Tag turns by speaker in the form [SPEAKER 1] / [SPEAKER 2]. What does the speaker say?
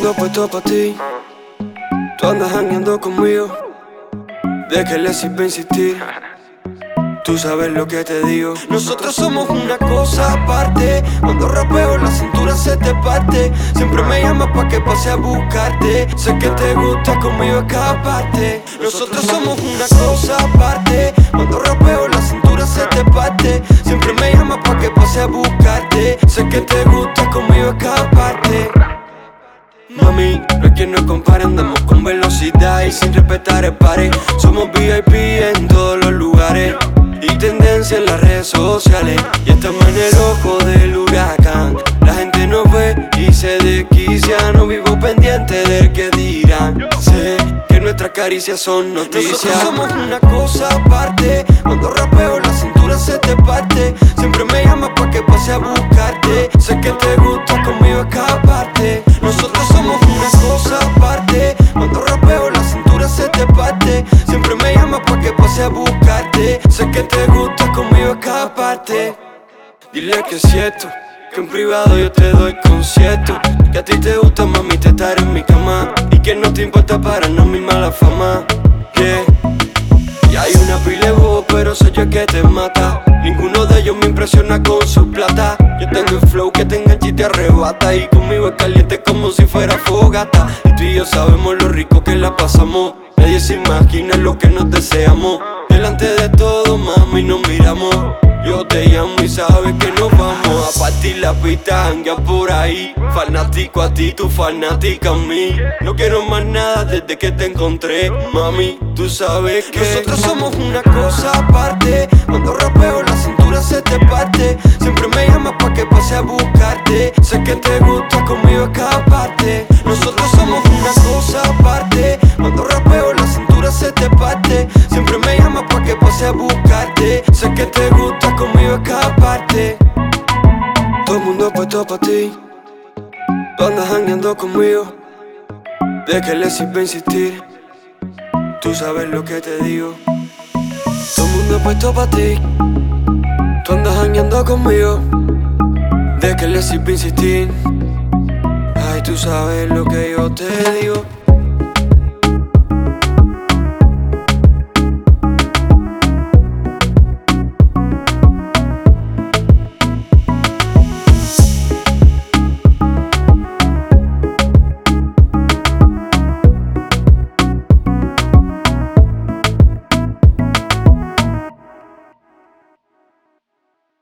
[SPEAKER 1] mundo puesto pa' ti. Tú andas jangueando conmigo. ¿De qué le sirve insistir? Tú sabes lo que te digo. Nosotros somos una cosa aparte. Cuando rapeo la cintura se te parte. Siempre me llamas pa' que pase a buscarte. Sé que te gusta conmigo escaparte. Nosotros somos una cosa aparte. Cuando rapeo la cintura se te parte. Siempre me llamas pa' que pase a buscarte. Sé que te gusta conmigo escaparte. Mami, no hay quien nos compare, andamos con velocidad y sin respetar el pare. Somos VIP en todos los lugares y tendencia en las redes sociales. Y estamos en el ojo del huracán. La gente nos ve y se desquicia. No vivo pendiente del que dirán. Sé que nuestras caricias son noticias. Nosotros somos una cosa aparte. Cuando rapeo la cintura se te parte. Siempre me llamas pa' que pase a buscarte. Sé que te gusta conmigo escaparte. Nosotros somos una cosa aparte. Cuando rapeo la cintura se te parte. Siempre me llamas pa' que pase a buscarte. Sé que te gusta conmigo escaparte. Dile que es cierto, que en privado yo te doy concierto. Que a ti te gusta, mami, te estar en mi cama. Y que no te importa para no mi mala fama. Yeah. Y hay una pila de bobos, pero soy yo el que te mata. Ninguno de ellos me impresiona con su plata. Yo tengo el flow que te engancha y te arrebata. Y conmigo es caliente como si fuera fogata. Y tú y yo sabemos lo rico que la pasamos. Nadie se imagina lo que nos deseamos. Delante de todo, mami, nos miramos. Yo te llamo y sabes que nos vamos a partir la pista, janguear por ahí. Fanático a ti, tú fanática a mí. No quiero más nada desde que te encontré, mami, tú sabes que nosotros somos una cosa aparte. Cuando rapeo la cintura se te parte. Siempre me llamas pa' que pase a buscarte. Sé que te gusta conmigo escaparte. Nosotros somos una cosa aparte. Cuando rapeo la cintura se te parte. Siempre me llamas pa' que pase a buscarte. Sé que te gusta conmigo escaparte. Todo el mundo puesto pa' ti. Tú andas jangueando conmigo. ¿De qué le sirve insistir? Tú sabes lo que te digo. Todo el mundo puesto pa' ti. Tú andas jangueando conmigo. ¿De qué le sirve insistir? Ay, tú sabes lo que yo te digo.